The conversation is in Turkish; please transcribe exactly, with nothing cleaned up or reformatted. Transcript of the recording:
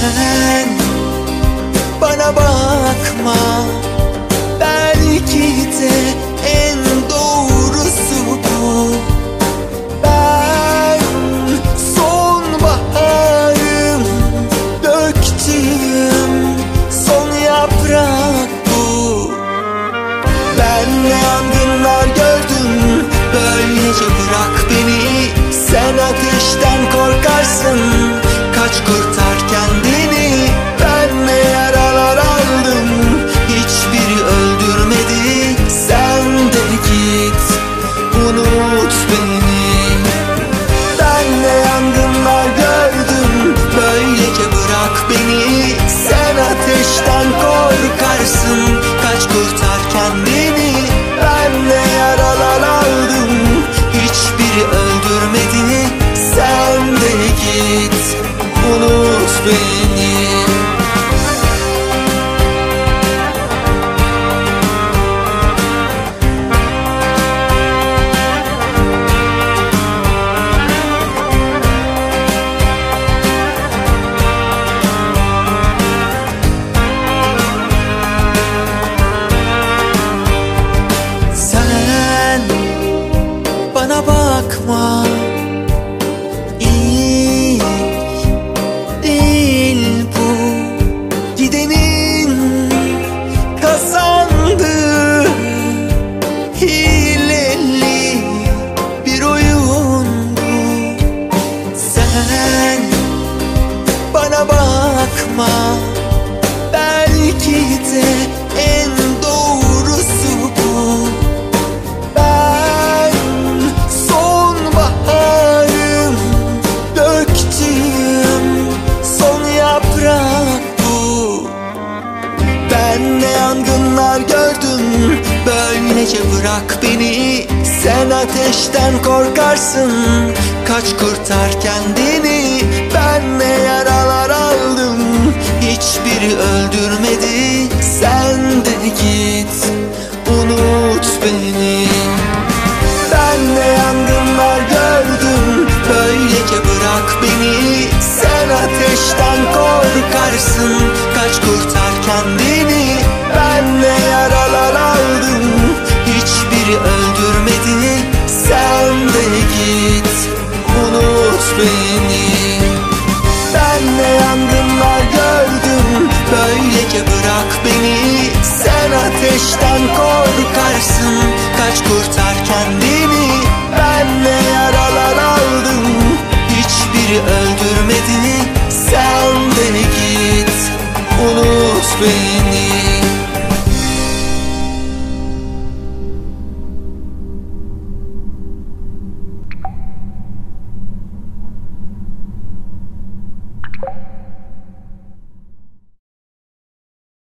Sen bana bakma, belki de en doğrusu bu. Ben sonbaharım, döktüğüm son yaprak bu. Ben ne yangınlar gördüm, böylece bırak beni. Sen ateşten korkarsın, kaç kurtar kendini. Ben ne yaralar aldım, hiçbiri öldürmedi. Sen de git, unut beni. Ben ne yangınlar gördüm, böylece bırak beni. Sen ateşten korkarsın, kaç kurtar kendini. Ben ne yaralar aldım, hiçbiri öldürmedi. Sen de git, unut beni. Sen bana bakma, İlk değil bu. Gidenin kazandığı hileli bir oyun bu. Sen bana bakma, belki de en doğrusu bu. Ben sonbaharım, döktüğüm son yaprak bu. Ben ne yangınlar gördüm, böylece bırak beni. Sen ateşten korkarsın, kaç kurtar kendini. Ben ne yaralar aldım, hiçbiri öldürmedi. Sen de git, unut beni.